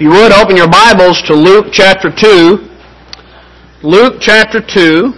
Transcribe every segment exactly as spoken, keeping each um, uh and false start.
If you would, open your Bibles to Luke chapter two. Luke chapter two.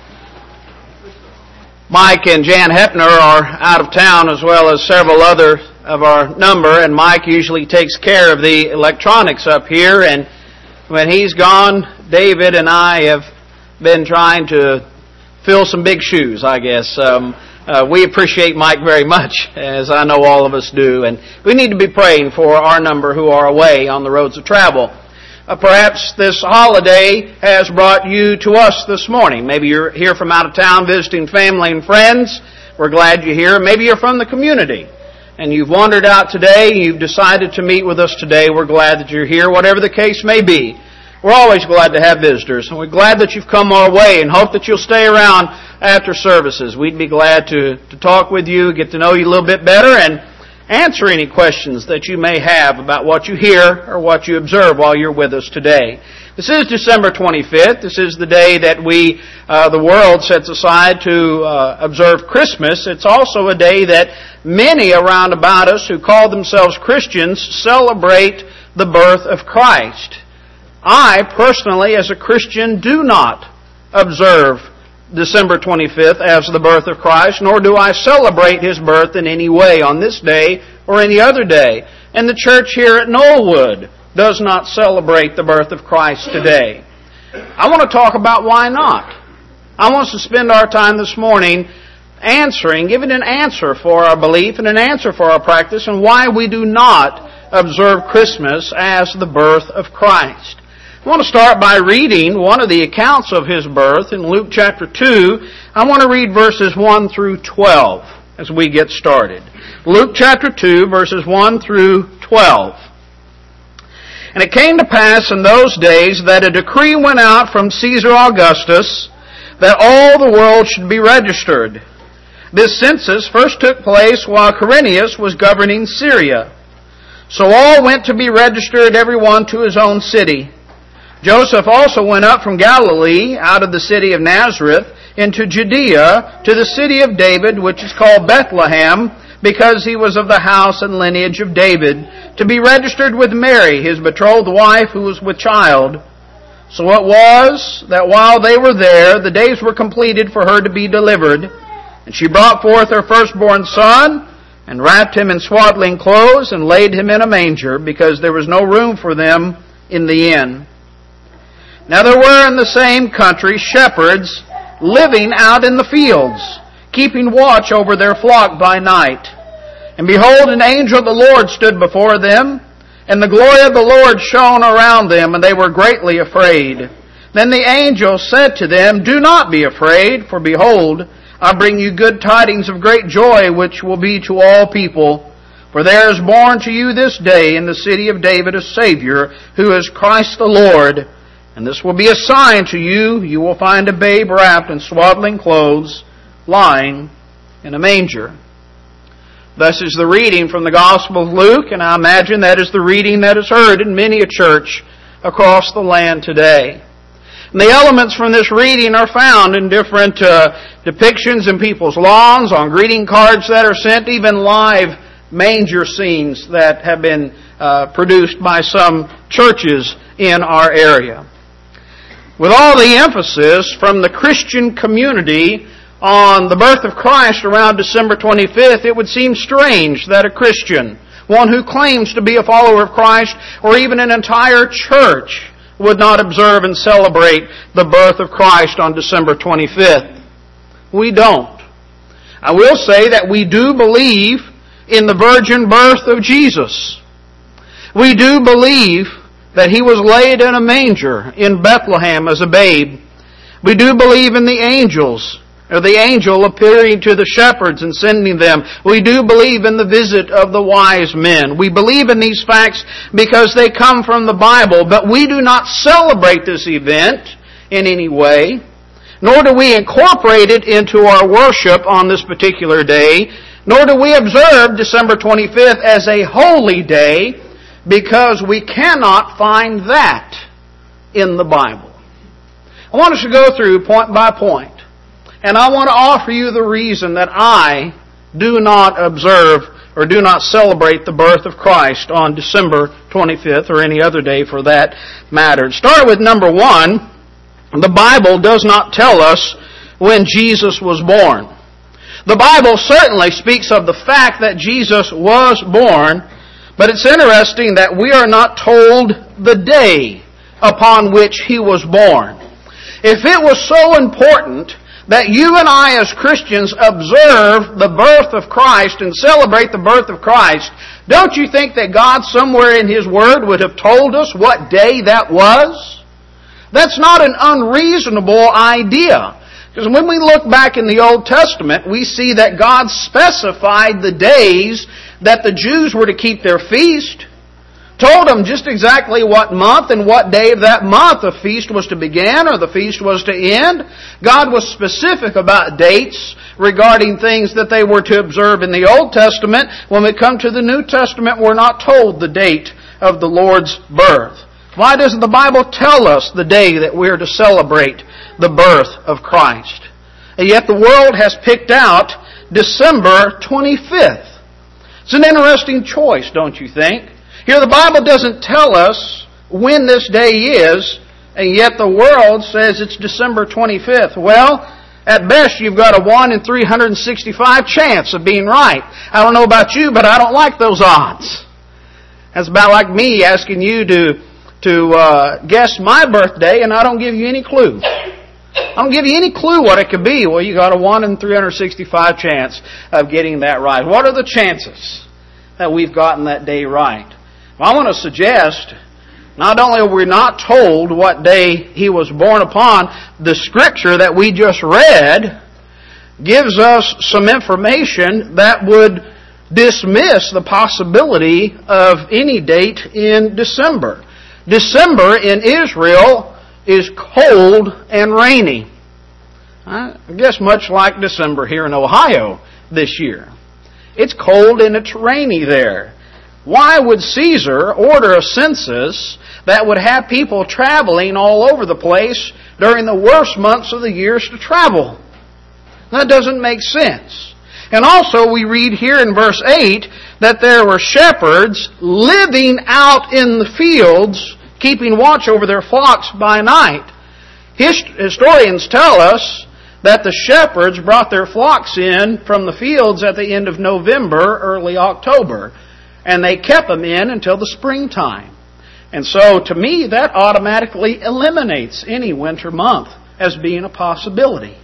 Mike and Jan Hepner are out of town, as well as several other of our number, and Mike usually takes care of the electronics up here, and when he's gone, David and I have been trying to fill some big shoes, I guess. Um, uh, we appreciate Mike very much, as I know all of us do, and we need to be praying for our number who are away on the roads of travel. Uh, perhaps this holiday has brought you to us this morning. Maybe you're here from out of town visiting family and friends. We're glad you're here. Maybe you're from the community and you've wandered out today. You've decided to meet with us today. We're glad that you're here, whatever the case may be. We're always glad to have visitors, and we're glad that you've come our way and hope that you'll stay around after services. We'd be glad to, to talk with you, get to know you a little bit better, and answer any questions that you may have about what you hear or what you observe while you're with us today. This is December twenty-fifth. This is the day that we, uh, the world sets aside to uh, observe Christmas. It's also a day that many around about us who call themselves Christians celebrate the birth of Christ. I, personally, as a Christian, do not observe December twenty-fifth as the birth of Christ, nor do I celebrate His birth in any way on this day or any other day. And the church here at Knollwood does not celebrate the birth of Christ today. I want to talk about why not. I want us to spend our time this morning answering, giving an answer for our belief and an answer for our practice and why we do not observe Christmas as the birth of Christ. I want to start by reading one of the accounts of His birth in Luke chapter two. I want to read verses one through twelve as we get started. Luke chapter two, verses one through twelve. And it came to pass in those days that a decree went out from Caesar Augustus that all the world should be registered. This census first took place while Quirinius was governing Syria. So all went to be registered, every one to his own city. Joseph also went up from Galilee, out of the city of Nazareth, into Judea, to the city of David, which is called Bethlehem, because he was of the house and lineage of David, to be registered with Mary, his betrothed wife, who was with child. So it was that while they were there, the days were completed for her to be delivered. And she brought forth her firstborn son, and wrapped him in swaddling clothes, and laid him in a manger, because there was no room for them in the inn. Now there were in the same country shepherds living out in the fields, keeping watch over their flock by night. And behold, an angel of the Lord stood before them, and the glory of the Lord shone around them, and they were greatly afraid. Then the angel said to them, Do not be afraid, for behold, I bring you good tidings of great joy, which will be to all people. For there is born to you this day in the city of David a Savior, who is Christ the Lord. And this will be a sign to you. You will find a babe wrapped in swaddling clothes, lying in a manger. Thus is the reading from the Gospel of Luke, and I imagine that is the reading that is heard in many a church across the land today. And the elements from this reading are found in different uh, depictions in people's lawns, on greeting cards that are sent, even live manger scenes that have been uh, produced by some churches in our area. With all the emphasis from the Christian community on the birth of Christ around December twenty-fifth, it would seem strange that a Christian, one who claims to be a follower of Christ, or even an entire church, would not observe and celebrate the birth of Christ on December twenty-fifth. We don't. I will say that we do believe in the virgin birth of Jesus. We do believe that He was laid in a manger in Bethlehem as a babe. We do believe in the angels, or the angel appearing to the shepherds and sending them. We do believe in the visit of the wise men. We believe in these facts because they come from the Bible, but we do not celebrate this event in any way, nor do we incorporate it into our worship on this particular day, nor do we observe December twenty-fifth as a holy day, because we cannot find that in the Bible. I want us to go through point by point, and I want to offer you the reason that I do not observe or do not celebrate the birth of Christ on December twenty-fifth or any other day for that matter. Start with number one. The Bible does not tell us when Jesus was born. The Bible certainly speaks of the fact that Jesus was born, but it's interesting that we are not told the day upon which He was born. If it was so important that you and I as Christians observe the birth of Christ and celebrate the birth of Christ, don't you think that God somewhere in His Word would have told us what day that was? That's not an unreasonable idea. Because when we look back in the Old Testament, we see that God specified the days that the Jews were to keep their feast, told them just exactly what month and what day of that month the feast was to begin or the feast was to end. God was specific about dates regarding things that they were to observe in the Old Testament. When we come to the New Testament, we're not told the date of the Lord's birth. Why doesn't the Bible tell us the day that we're to celebrate the birth of Christ? And yet the world has picked out December twenty-fifth. It's an interesting choice, don't you think? Here the Bible doesn't tell us when this day is, and yet the world says it's December twenty-fifth. Well, at best you've got a one in three hundred sixty-five chance of being right. I don't know about you, but I don't like those odds. That's about like me asking you to to uh, guess my birthday and I don't give you any clue. I don't give you any clue what it could be. Well, you got a one in three hundred sixty-five chance of getting that right. What are the chances that we've gotten that day right? Well, I want to suggest, not only are we not told what day He was born upon, the Scripture that we just read gives us some information that would dismiss the possibility of any date in December. December in Israel is cold and rainy. I guess much like December here in Ohio this year. It's cold and it's rainy there. Why would Caesar order a census that would have people traveling all over the place during the worst months of the years to travel? That doesn't make sense. And also we read here in verse eight that there were shepherds living out in the fields, keeping watch over their flocks by night. Historians tell us that the shepherds brought their flocks in from the fields at the end of November, early October, and they kept them in until the springtime. And so, to me, that automatically eliminates any winter month as being a possibility.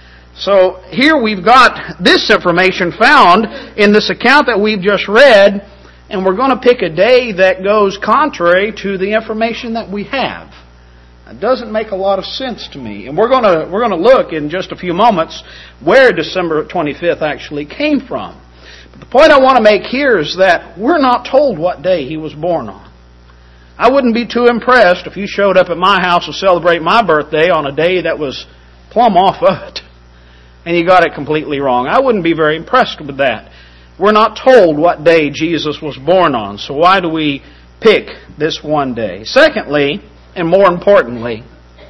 So, here we've got this information found in this account that we've just read, and we're going to pick a day that goes contrary to the information that we have. It doesn't make a lot of sense to me. And we're going to we're going to look in just a few moments where December twenty-fifth actually came from. But the point I want to make here is that we're not told what day He was born on. I wouldn't be too impressed if you showed up at my house to celebrate my birthday on a day that was plumb off of it, and you got it completely wrong. I wouldn't be very impressed with that. We're not told what day Jesus was born on, so why do we pick this one day? Secondly, and more importantly,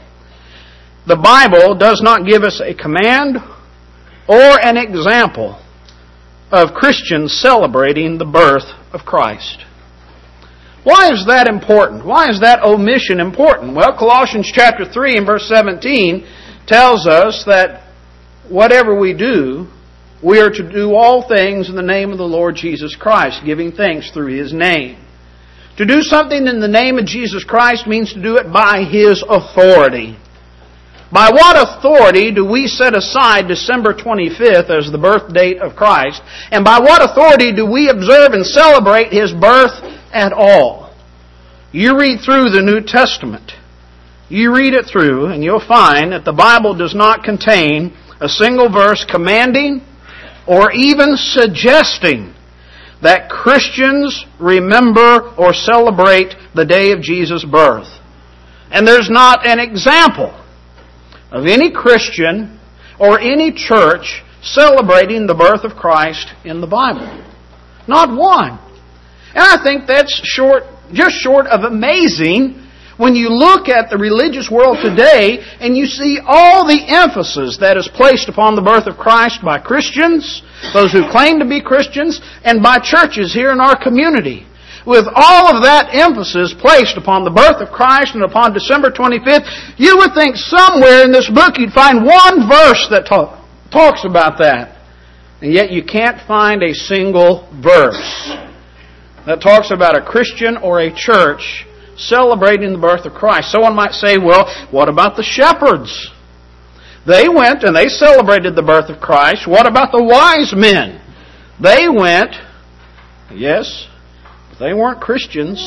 the Bible does not give us a command or an example of Christians celebrating the birth of Christ. Why is that important? Why is that omission important? Well, Colossians chapter three and verse seventeen tells us that whatever we do, we are to do all things in the name of the Lord Jesus Christ, giving thanks through His name. To do something in the name of Jesus Christ means to do it by His authority. By what authority do we set aside December twenty-fifth as the birth date of Christ? And by what authority do we observe and celebrate His birth at all? You read through the New Testament. You read it through and you'll find that the Bible does not contain a single verse commanding or even suggesting that Christians remember or celebrate the day of Jesus' birth. And there's not an example of any Christian or any church celebrating the birth of Christ in the Bible. Not one. And I think that's short, just short of amazing when you look at the religious world today and you see all the emphasis that is placed upon the birth of Christ by Christians, those who claim to be Christians, and by churches here in our community. With all of that emphasis placed upon the birth of Christ and upon December twenty-fifth, you would think somewhere in this book you'd find one verse that talk, talks about that. And yet you can't find a single verse that talks about a Christian or a church celebrating the birth of Christ. Someone might say, well, what about the shepherds? They went and they celebrated the birth of Christ. What about the wise men? They went, yes, but they weren't Christians.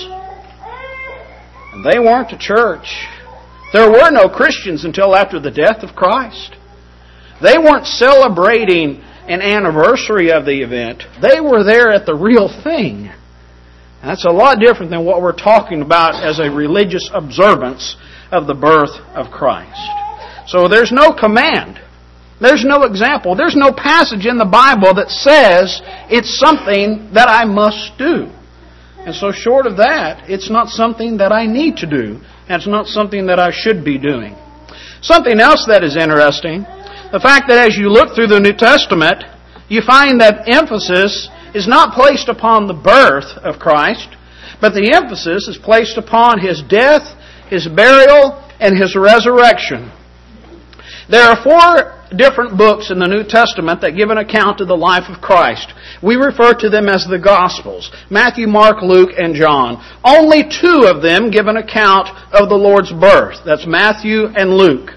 And they weren't a church. There were no Christians until after the death of Christ. They weren't celebrating an anniversary of the event. They were there at the real thing. That's a lot different than what we're talking about as a religious observance of the birth of Christ. So there's no command. There's no example. There's no passage in the Bible that says it's something that I must do. And so short of that, it's not something that I need to do. And it's not something that I should be doing. Something else that is interesting, the fact that as you look through the New Testament, you find that emphasis is not placed upon the birth of Christ, but the emphasis is placed upon His death, His burial, and His resurrection. There are four different books in the New Testament that give an account of the life of Christ. We refer to them as the Gospels: Matthew, Mark, Luke, and John. Only two of them give an account of the Lord's birth. That's Matthew and Luke.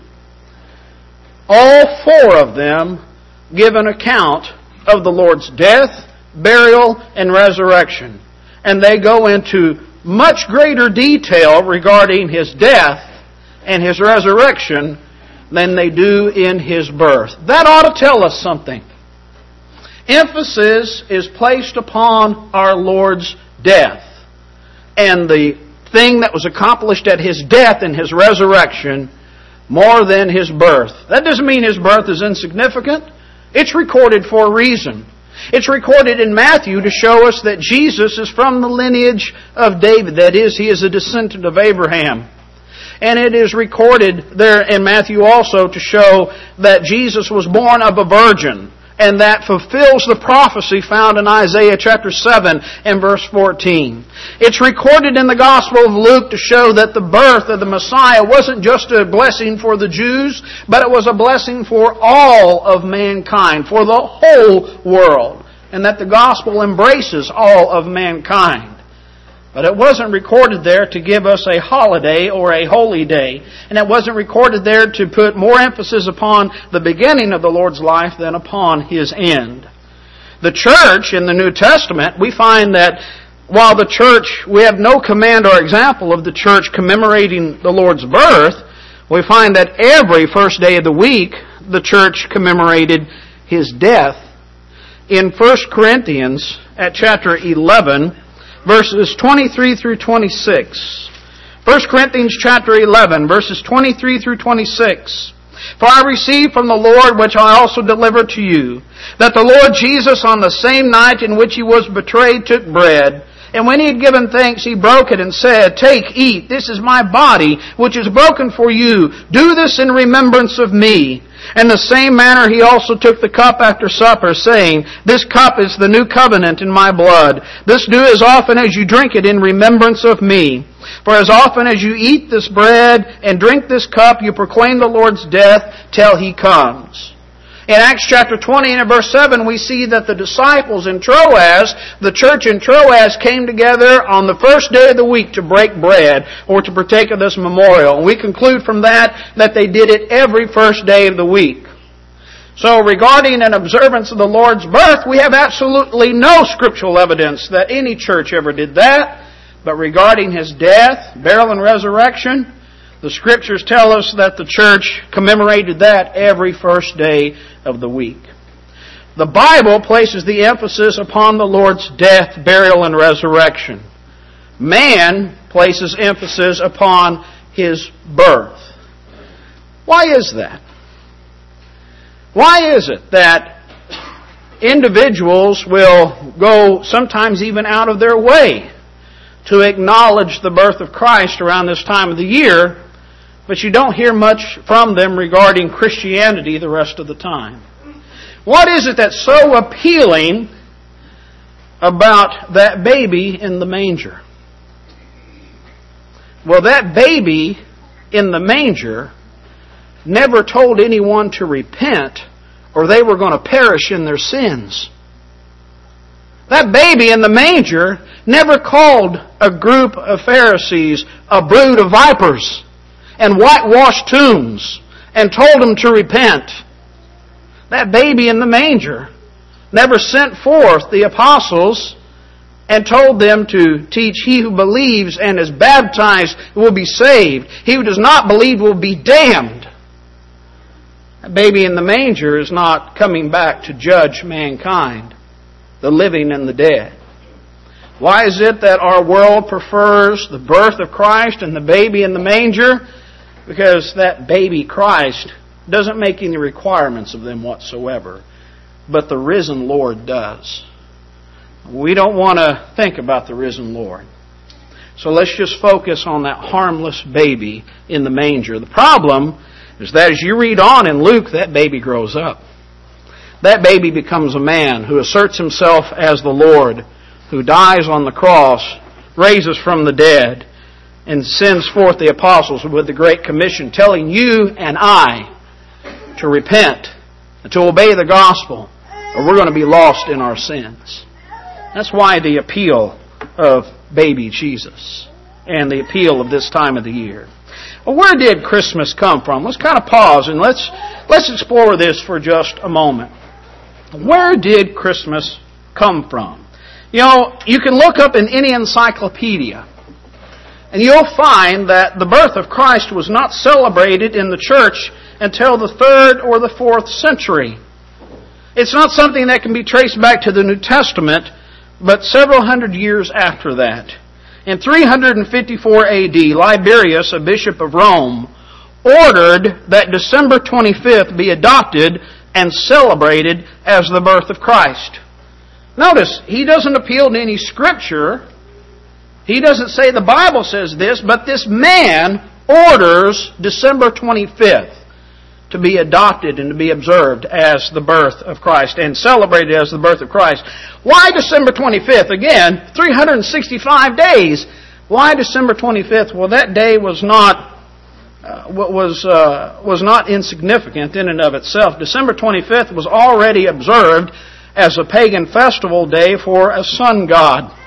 All four of them give an account of the Lord's death, burial, and resurrection. And they go into much greater detail regarding His death and His resurrection than they do in His birth. That ought to tell us something. Emphasis is placed upon our Lord's death and the thing that was accomplished at His death and His resurrection more than His birth. That doesn't mean His birth is insignificant. It's recorded for a reason. It's recorded in Matthew to show us that Jesus is from the lineage of David. That is, He is a descendant of Abraham. And it is recorded there in Matthew also to show that Jesus was born of a virgin. And that fulfills the prophecy found in Isaiah chapter seven and verse fourteen. It's recorded in the Gospel of Luke to show that the birth of the Messiah wasn't just a blessing for the Jews, but it was a blessing for all of mankind, for the whole world. And that the Gospel embraces all of mankind. But it wasn't recorded there to give us a holiday or a holy day. And it wasn't recorded there to put more emphasis upon the beginning of the Lord's life than upon His end. The church in the New Testament, we find that while the church, we have no command or example of the church commemorating the Lord's birth, we find that every first day of the week, the church commemorated His death. In First Corinthians, at chapter eleven, verses twenty-three through twenty-six. First Corinthians chapter eleven, verses twenty-three through twenty-six. For I received from the Lord which I also delivered to you, that the Lord Jesus on the same night in which He was betrayed took bread, and when He had given thanks, He broke it and said, Take, eat, this is my body, which is broken for you. Do this in remembrance of me. In the same manner He also took the cup after supper, saying, This cup is the new covenant in my blood. This do as often as you drink it in remembrance of me. For as often as you eat this bread and drink this cup, you proclaim the Lord's death till He comes. In Acts chapter twenty and verse seven, we see that the disciples in Troas, the church in Troas, came together on the first day of the week to break bread or to partake of this memorial. And we conclude from that that they did it every first day of the week. So regarding an observance of the Lord's birth, we have absolutely no scriptural evidence that any church ever did that. But regarding His death, burial, and resurrection, the Scriptures tell us that the church commemorated that every first day of the week. The Bible places the emphasis upon the Lord's death, burial, and resurrection. Man places emphasis upon His birth. Why is that? Why is it that individuals will go sometimes even out of their way to acknowledge the birth of Christ around this time of the year, but you don't hear much from them regarding Christianity the rest of the time? What is it that's so appealing about that baby in the manger? Well, that baby in the manger never told anyone to repent or they were going to perish in their sins. That baby in the manger never called a group of Pharisees a brood of vipers and whitewashed tombs and told them to repent. That baby in the manger never sent forth the apostles and told them to teach, he who believes and is baptized will be saved. He who does not believe will be damned. That baby in the manger is not coming back to judge mankind, the living and the dead. Why is it that our world prefers the birth of Christ and the baby in the manger? Because that baby Christ doesn't make any requirements of them whatsoever, but the risen Lord does. We don't want to think about the risen Lord. So let's just focus on that harmless baby in the manger. The problem is that as you read on in Luke, that baby grows up. That baby becomes a man who asserts himself as the Lord, who dies on the cross, raises from the dead, and sends forth the apostles with the Great Commission, telling you and I to repent and to obey the gospel, or we're going to be lost in our sins. That's why the appeal of baby Jesus and the appeal of this time of the year. Well, where did Christmas come from? Let's kind of pause and let's let's explore this for just a moment. Where did Christmas come from? You know, you can look up in any encyclopedia and you'll find that the birth of Christ was not celebrated in the church until the third or the fourth century. It's not something that can be traced back to the New Testament, but several hundred years after that. In three fifty-four A D, Liberius, a bishop of Rome, ordered that December twenty-fifth be adopted and celebrated as the birth of Christ. Notice, he doesn't appeal to any scripture. He doesn't say the Bible says this, but this man orders December twenty-fifth to be adopted and to be observed as the birth of Christ and celebrated as the birth of Christ. Why December twenty-fifth? Again, three hundred sixty-five days. Why December twenty-fifth? Well, that day was not uh, was uh, was not insignificant in and of itself. December twenty-fifth was already observed as a pagan festival day for a sun god.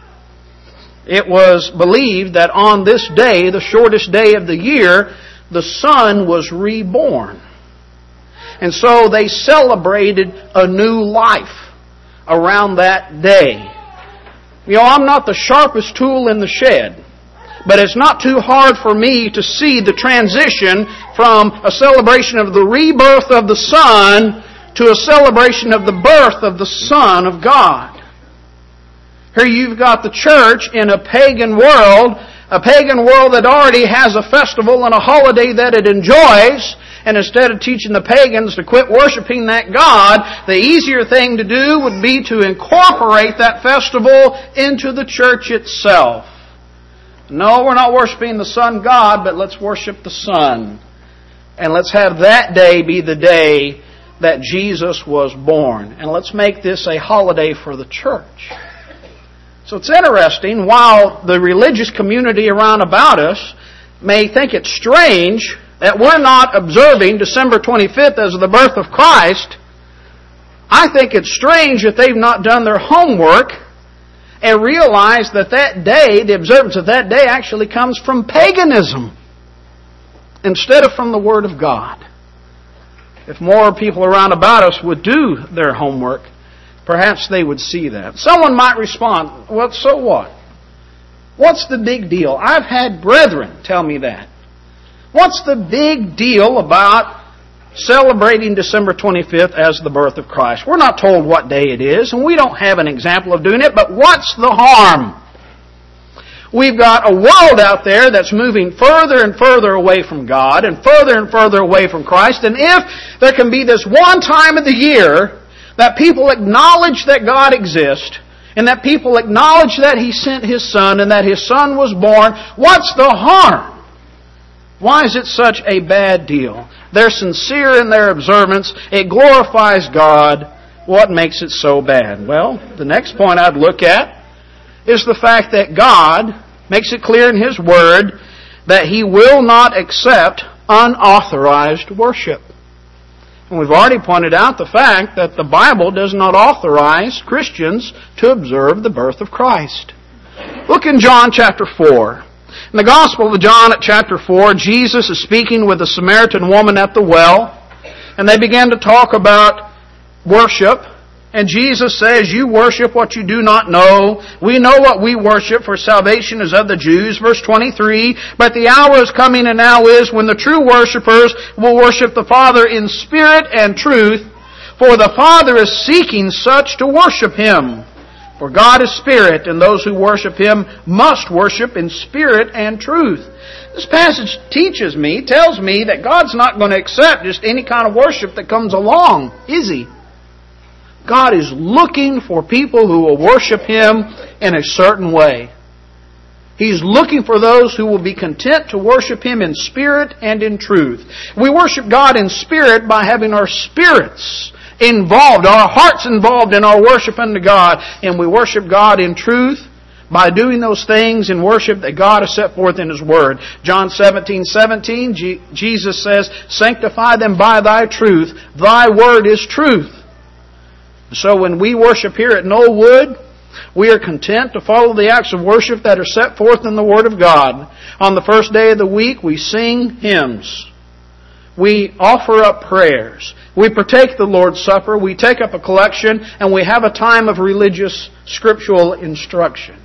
It was believed that on this day, the shortest day of the year, the sun was reborn. And so they celebrated a new life around that day. You know, I'm not the sharpest tool in the shed, but it's not too hard for me to see the transition from a celebration of the rebirth of the sun to a celebration of the birth of the Son of God. Here you've got the church in a pagan world, a pagan world that already has a festival and a holiday that it enjoys, and instead of teaching the pagans to quit worshiping that God, the easier thing to do would be to incorporate that festival into the church itself. No, we're not worshiping the sun God, but let's worship the sun. And let's have that day be the day that Jesus was born. And let's make this a holiday for the church. So it's interesting, while the religious community around about us may think it's strange that we're not observing December twenty-fifth as the birth of Christ, I think it's strange that they've not done their homework and realized that that day, the observance of that day, actually comes from paganism instead of from the Word of God. If more people around about us would do their homework, perhaps they would see that. Someone might respond, well, so what? What's the big deal? I've had brethren tell me that. What's the big deal about celebrating December twenty-fifth as the birth of Christ? We're not told what day it is, and we don't have an example of doing it, but what's the harm? We've got a world out there that's moving further and further away from God and further and further away from Christ, and if there can be this one time of the year that people acknowledge that God exists, and that people acknowledge that He sent His Son, and that His Son was born, what's the harm? Why is it such a bad deal? they're sincere in their observance, it glorifies God. What makes it so bad? Well, the next point I'd look at is the fact that God makes it clear in His Word that He will not accept unauthorized worship. And we've already pointed out the fact that the Bible does not authorize Christians to observe the birth of Christ. Look in John chapter four. In the Gospel of John at chapter four, Jesus is speaking with a Samaritan woman at the well, and they begin to talk about worship. And Jesus says, you worship what you do not know. We know what we worship, for salvation is of the Jews. Verse twenty-three, but the hour is coming and now is when the true worshipers will worship the Father in spirit and truth, for the Father is seeking such to worship Him. For God is spirit, and those who worship Him must worship in spirit and truth. This passage teaches me, tells me that God's not going to accept just any kind of worship that comes along, is He? God is looking for people who will worship Him in a certain way. He's looking for those who will be content to worship Him in spirit and in truth. We worship God in spirit by having our spirits involved, our hearts involved in our worship unto God. And we worship God in truth by doing those things in worship that God has set forth in His Word. John seventeen seventeen, Jesus says, sanctify them by Thy truth. Thy Word is truth. So when we worship here at Knollwood, we are content to follow the acts of worship that are set forth in the Word of God. On the first day of the week, we sing hymns. We offer up prayers. We partake the Lord's Supper. We take up a collection, and we have a time of religious scriptural instruction.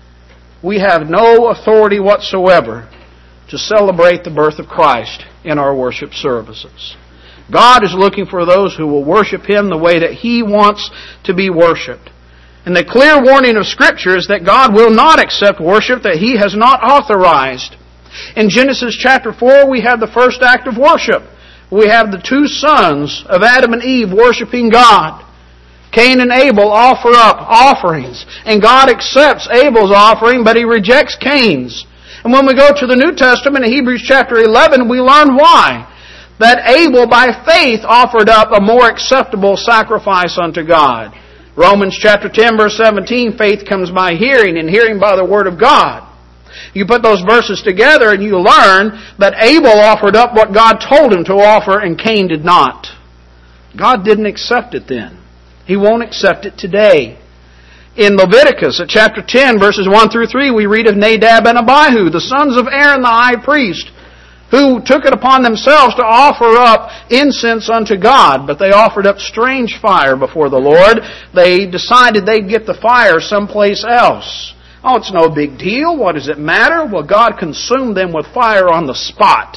We have no authority whatsoever to celebrate the birth of Christ in our worship services. God is looking for those who will worship Him the way that He wants to be worshipped. And the clear warning of Scripture is that God will not accept worship that He has not authorized. In Genesis chapter four, we have the first act of worship. We have the two sons of Adam and Eve worshiping God. Cain and Abel offer up offerings, and God accepts Abel's offering, but He rejects Cain's. And when we go to the New Testament in Hebrews chapter eleven, we learn why. That Abel, by faith, offered up a more acceptable sacrifice unto God. Romans chapter ten, verse seventeen, faith comes by hearing, and hearing by the Word of God. You put those verses together and you learn that Abel offered up what God told him to offer, and Cain did not. God didn't accept it then. He won't accept it today. In Leviticus, at chapter ten, verses one through three, we read of Nadab and Abihu, the sons of Aaron the high priest, who took it upon themselves to offer up incense unto God, but they offered up strange fire before the Lord. They decided they'd get the fire someplace else. Oh, it's no big deal. What does it matter? Well, God consumed them with fire on the spot.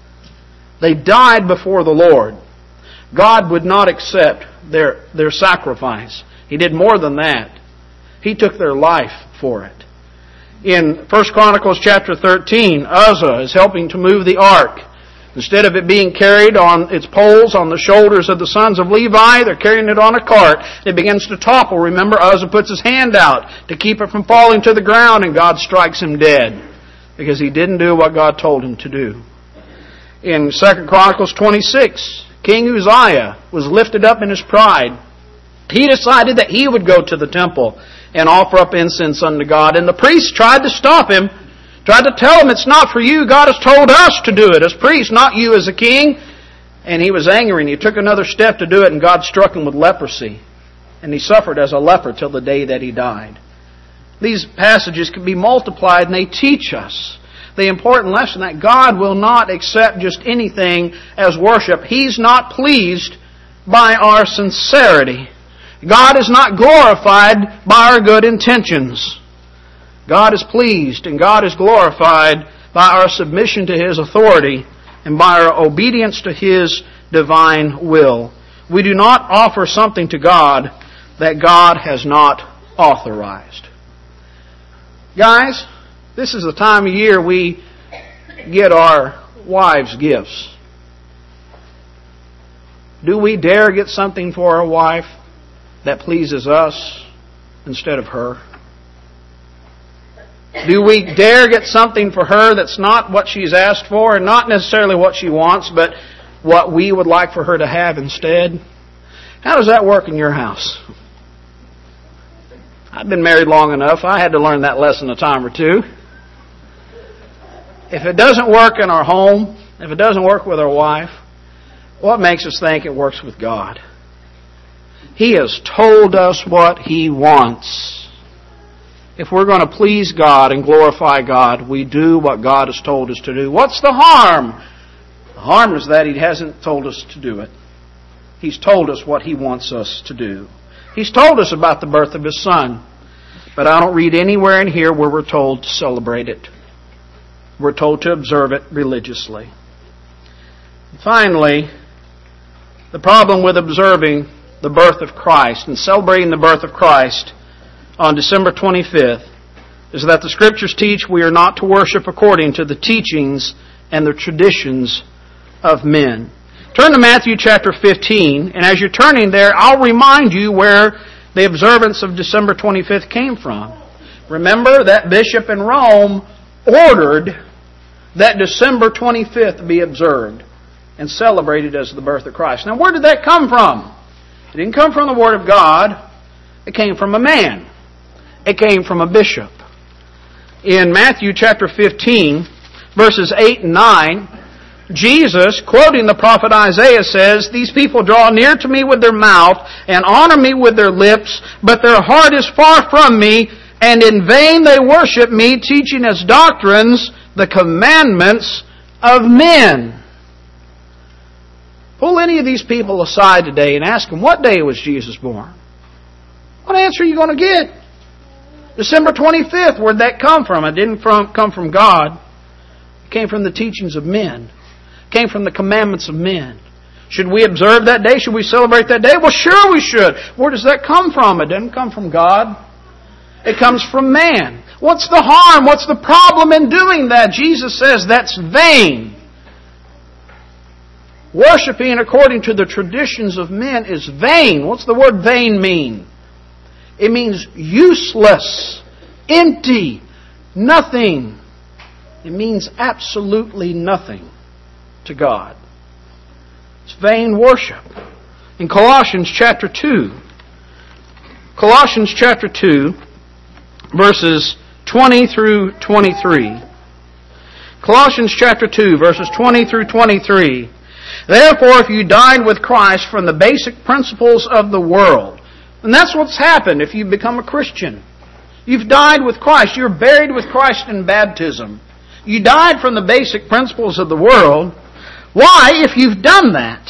They died before the Lord. God would not accept their, their sacrifice. He did more than that. He took their life for it. In First Chronicles chapter thirteen, Uzzah is helping to move the ark. Instead of it being carried on its poles on the shoulders of the sons of Levi, they're carrying it on a cart. It begins to topple. Remember, Uzzah puts his hand out to keep it from falling to the ground, and God strikes him dead because he didn't do what God told him to do. In Second Chronicles twenty-six, King Uzziah was lifted up in his pride. He decided that he would go to the temple and offer up incense unto God. And the priests tried to stop him, tried to tell him, it's not for you. God has told us to do it as priests, not you as a king. And he was angry, and he took another step to do it, and God struck him with leprosy. And he suffered as a leper till the day that he died. These passages can be multiplied, and they teach us the important lesson that God will not accept just anything as worship. He's not pleased by our sincerity. God is not glorified by our good intentions. God is pleased and God is glorified by our submission to His authority and by our obedience to His divine will. We do not offer something to God that God has not authorized. Guys, this is the time of year we get our wives' gifts. Do we dare get something for our wife that pleases us instead of her? Do we dare get something for her that's not what she's asked for and not necessarily what she wants, but what we would like for her to have instead? How does that work in your house? I've been married long enough. I had to learn that lesson a time or two. If it doesn't work in our home, if it doesn't work with our wife, what makes us think it works with God? He has told us what He wants. If we're going to please God and glorify God, we do what God has told us to do. What's the harm? The harm is that He hasn't told us to do it. He's told us what He wants us to do. He's told us about the birth of His Son. But I don't read anywhere in here where we're told to celebrate it. We're told to observe it religiously. Finally, the problem with observing the birth of Christ and celebrating the birth of Christ on December twenty-fifth is that the Scriptures teach we are not to worship according to the teachings and the traditions of men. Turn to Matthew chapter fifteen, and as you're turning there, I'll remind you where the observance of December twenty-fifth came from. Remember that bishop in Rome ordered that December twenty-fifth be observed and celebrated as the birth of Christ. Now, where did that come from? It didn't come from the Word of God. It came from a man. It came from a bishop. In Matthew chapter fifteen, verses eight and nine, Jesus, quoting the prophet Isaiah, says, "These people draw near to me with their mouth and honor me with their lips, but their heart is far from me, and in vain they worship me, teaching as doctrines the commandments of men." Pull any of these people aside today and ask them, what day was Jesus born? What answer are you going to get? December twenty-fifth, where'd that come from? It didn't from, come from God. It came from the teachings of men. It came from the commandments of men. Should we observe that day? Should we celebrate that day? Well, sure we should. Where does that come from? It doesn't come from God. It comes from man. What's the harm? What's the problem in doing that? Jesus says that's vain. Worshipping according to the traditions of men is vain. What's the word vain mean? It means useless, empty, nothing. It means absolutely nothing to God. It's vain worship. In Colossians chapter two, Colossians chapter two, verses twenty through twenty-three. Colossians chapter two, verses twenty through twenty-three. "Therefore, if you died with Christ from the basic principles of the world," and that's what's happened if you become a Christian. You've died with Christ. You're buried with Christ in baptism. You died from the basic principles of the world. Why, if you've done that?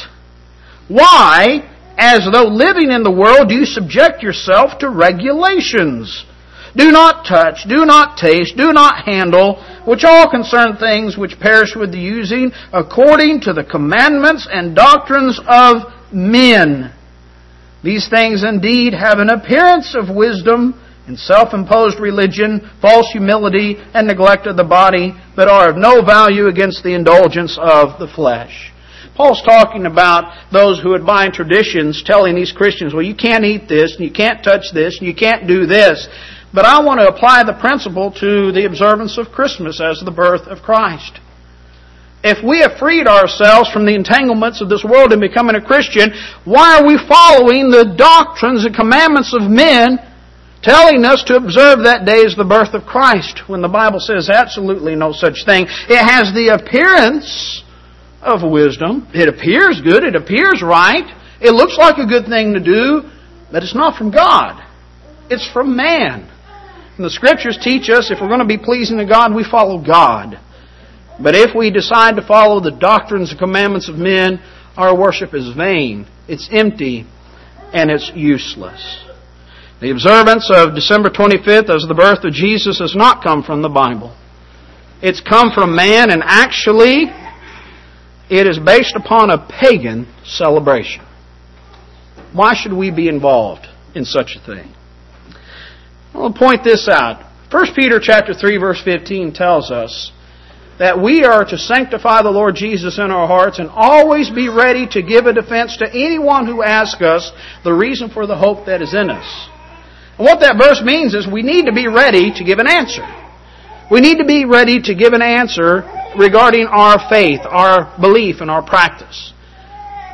Why, as though living in the world, do you subject yourself to regulations? "Do not touch, do not taste, do not handle, which all concern things which perish with the using, according to the commandments and doctrines of men. These things indeed have an appearance of wisdom in self-imposed religion, false humility, and neglect of the body, but are of no value against the indulgence of the flesh." Paul's talking about those who would bind traditions, telling these Christians, well, you can't eat this, and you can't touch this, and you can't do this. But I want to apply the principle to the observance of Christmas as the birth of Christ. If we have freed ourselves from the entanglements of this world in becoming a Christian, why are we following the doctrines and commandments of men telling us to observe that day as the birth of Christ, when the Bible says absolutely no such thing? It has the appearance of wisdom. It appears good. It appears right. It looks like a good thing to do, but it's not from God. It's from man. And the Scriptures teach us if we're going to be pleasing to God, we follow God. But if we decide to follow the doctrines and commandments of men, our worship is vain, it's empty, and it's useless. The observance of December twenty-fifth as the birth of Jesus has not come from the Bible. It's come from man, and actually it is based upon a pagan celebration. Why should we be involved in such a thing? I'll point this out. First Peter chapter three, verse fifteen tells us that we are to sanctify the Lord Jesus in our hearts and always be ready to give a defense to anyone who asks us the reason for the hope that is in us. And what that verse means is we need to be ready to give an answer. We need to be ready to give an answer regarding our faith, our belief, and our practice.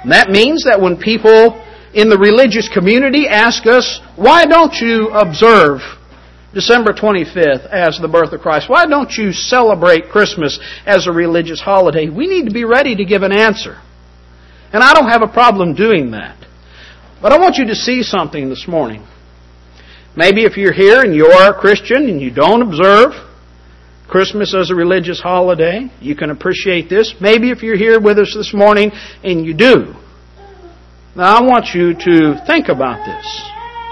And that means that when people in the religious community ask us, why don't you observe December twenty-fifth as the birth of Christ? Why don't you celebrate Christmas as a religious holiday? We need to be ready to give an answer. And I don't have a problem doing that. But I want you to see something this morning. Maybe if you're here and you are a Christian and you don't observe Christmas as a religious holiday, you can appreciate this. Maybe if you're here with us this morning and you do. Now I want you to think about this.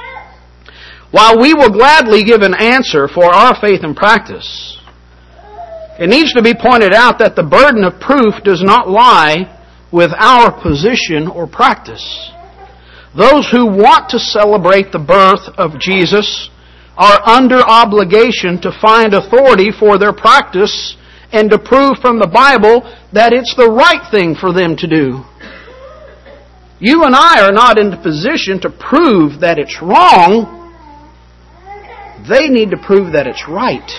While we will gladly give an answer for our faith and practice, it needs to be pointed out that the burden of proof does not lie with our position or practice. Those who want to celebrate the birth of Jesus are under obligation to find authority for their practice and to prove from the Bible that it's the right thing for them to do. You and I are not in the position to prove that it's wrong. They need to prove that it's right.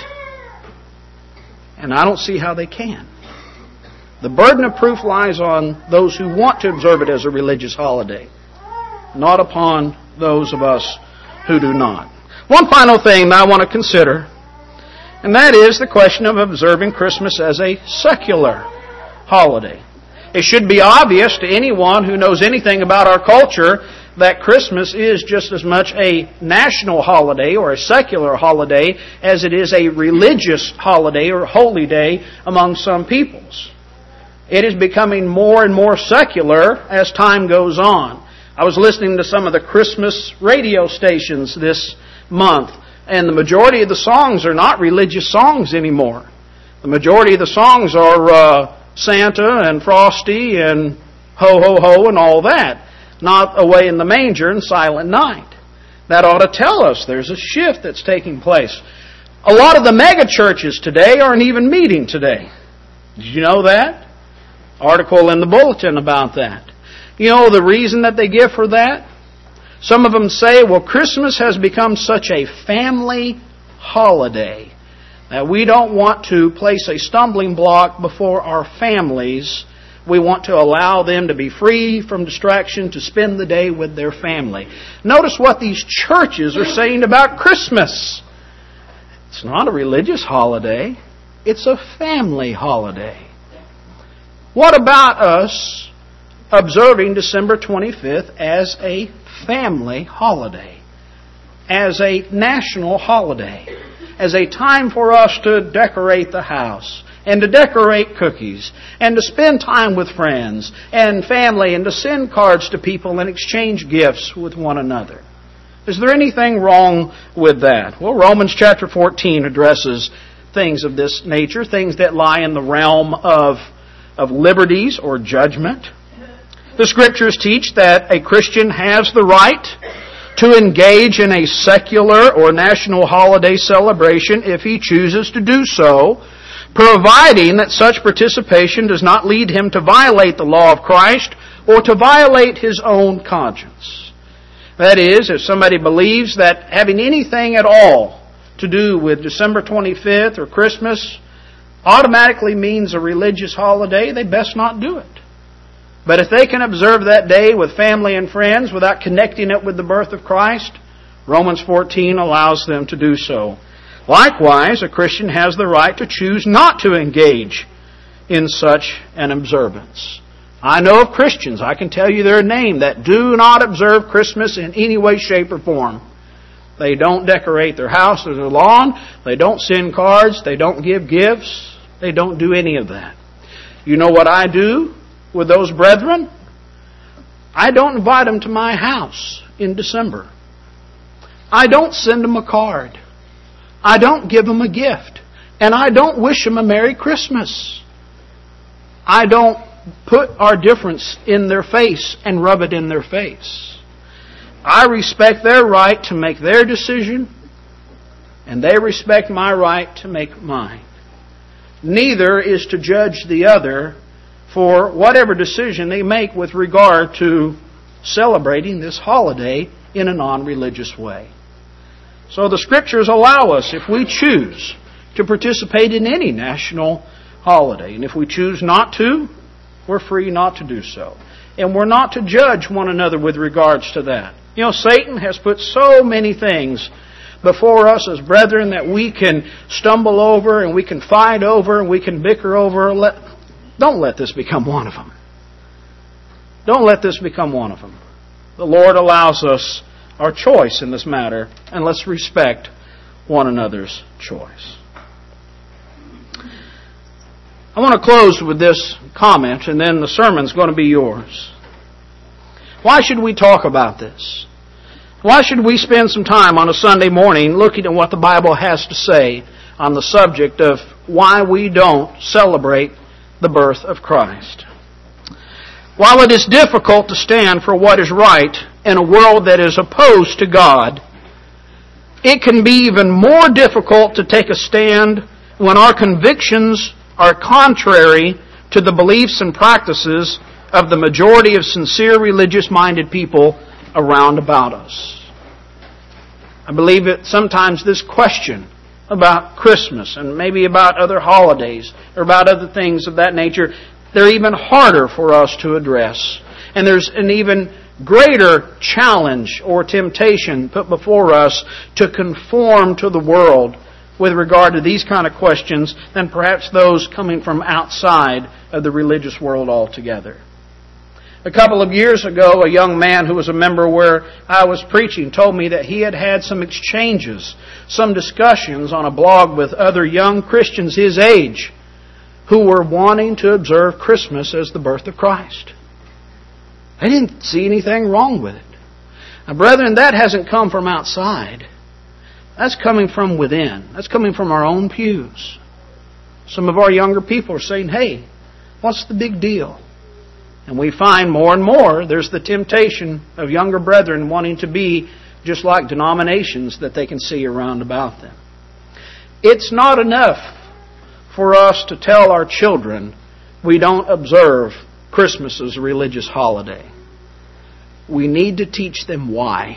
And I don't see how they can. The burden of proof lies on those who want to observe it as a religious holiday, not upon those of us who do not. One final thing that I want to consider, and that is the question of observing Christmas as a secular holiday. It should be obvious to anyone who knows anything about our culture that Christmas is just as much a national holiday or a secular holiday as it is a religious holiday or holy day among some peoples. It is becoming more and more secular as time goes on. I was listening to some of the Christmas radio stations this month, and the majority of the songs are not religious songs anymore. The majority of the songs are uh, Santa and Frosty and Ho Ho Ho and all that, not Away in the Manger and Silent Night. That ought to tell us there's a shift that's taking place. A lot of the mega churches today aren't even meeting today. Did you know that? Article in the bulletin about that. You know the reason that they give for that? Some of them say, well, Christmas has become such a family holiday that we don't want to place a stumbling block before our families. We want to allow them to be free from distraction to spend the day with their family. Notice what these churches are saying about Christmas. It's not a religious holiday. It's a family holiday. What about us observing December twenty-fifth as a family holiday, as a national holiday, as a time for us to decorate the house and to decorate cookies and to spend time with friends and family and to send cards to people and exchange gifts with one another? Is there anything wrong with that? Well, Romans chapter fourteen addresses things of this nature, things that lie in the realm of of liberties or judgment. The Scriptures teach that a Christian has the right to engage in a secular or national holiday celebration if he chooses to do so, providing that such participation does not lead him to violate the law of Christ or to violate his own conscience. That is, if somebody believes that having anything at all to do with December twenty-fifth or Christmas automatically means a religious holiday, they best not do it. But if they can observe that day with family and friends without connecting it with the birth of Christ, Romans fourteen allows them to do so. Likewise, a Christian has the right to choose not to engage in such an observance. I know of Christians, I can tell you their name, that do not observe Christmas in any way, shape, or form. They don't decorate their house or their lawn. They don't send cards. They don't give gifts. They don't do any of that. You know what I do with those brethren? I don't invite them to my house in December. I don't send them a card. I don't give them a gift. And I don't wish them a Merry Christmas. I don't put our difference in their face and rub it in their face. I respect their right to make their decision, and they respect my right to make mine. Neither is to judge the other for whatever decision they make with regard to celebrating this holiday in a non-religious way. So the Scriptures allow us, if we choose, to participate in any national holiday. And if we choose not to, we're free not to do so. And we're not to judge one another with regards to that. You know, Satan has put so many things before us as brethren that we can stumble over and we can fight over and we can bicker over. Let, don't let this become one of them. Don't let this become one of them. The Lord allows us our choice in this matter, and let's respect one another's choice. I want to close with this comment, and then the sermon's going to be yours. Why should we talk about this? Why should we spend some time on a Sunday morning looking at what the Bible has to say on the subject of why we don't celebrate the birth of Christ? While it is difficult to stand for what is right in a world that is opposed to God, it can be even more difficult to take a stand when our convictions are contrary to the beliefs and practices of the majority of sincere religious-minded people around about us. I believe that sometimes this question about Christmas and maybe about other holidays or about other things of that nature, they're even harder for us to address. And there's an even greater challenge or temptation put before us to conform to the world with regard to these kind of questions than perhaps those coming from outside of the religious world altogether. A couple of years ago, a young man who was a member where I was preaching told me that he had had some exchanges, some discussions on a blog with other young Christians his age who were wanting to observe Christmas as the birth of Christ. They didn't see anything wrong with it. Now, brethren, that hasn't come from outside. That's coming from within. That's coming from our own pews. Some of our younger people are saying, hey, what's the big deal? And we find more and more there's the temptation of younger brethren wanting to be just like denominations that they can see around about them. It's not enough for us to tell our children we don't observe Christmas as a religious holiday. We need to teach them why.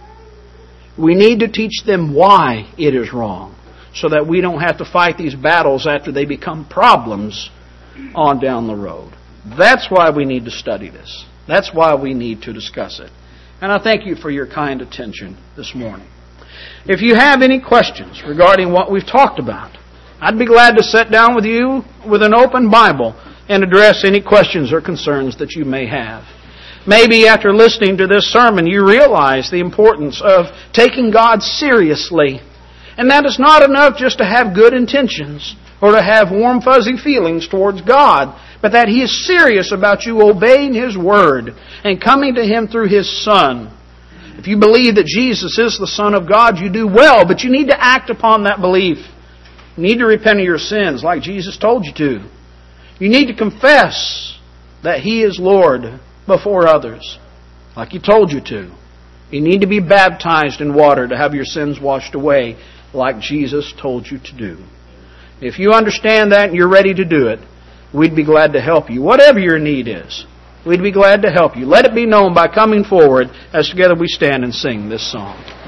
We need to teach them why it is wrong, so that we don't have to fight these battles after they become problems on down the road. That's why we need to study this. That's why we need to discuss it. And I thank you for your kind attention this morning. If you have any questions regarding what we've talked about, I'd be glad to sit down with you with an open Bible and address any questions or concerns that you may have. Maybe after listening to this sermon, you realize the importance of taking God seriously. And that is not enough just to have good intentions or to have warm, fuzzy feelings towards God, but that He is serious about you obeying His Word and coming to Him through His Son. If you believe that Jesus is the Son of God, you do well, but you need to act upon that belief. You need to repent of your sins like Jesus told you to. You need to confess that He is Lord before others, like He told you to. You need to be baptized in water to have your sins washed away, like Jesus told you to do. If you understand that and you're ready to do it, we'd be glad to help you. Whatever your need is, we'd be glad to help you. Let it be known by coming forward as together we stand and sing this song.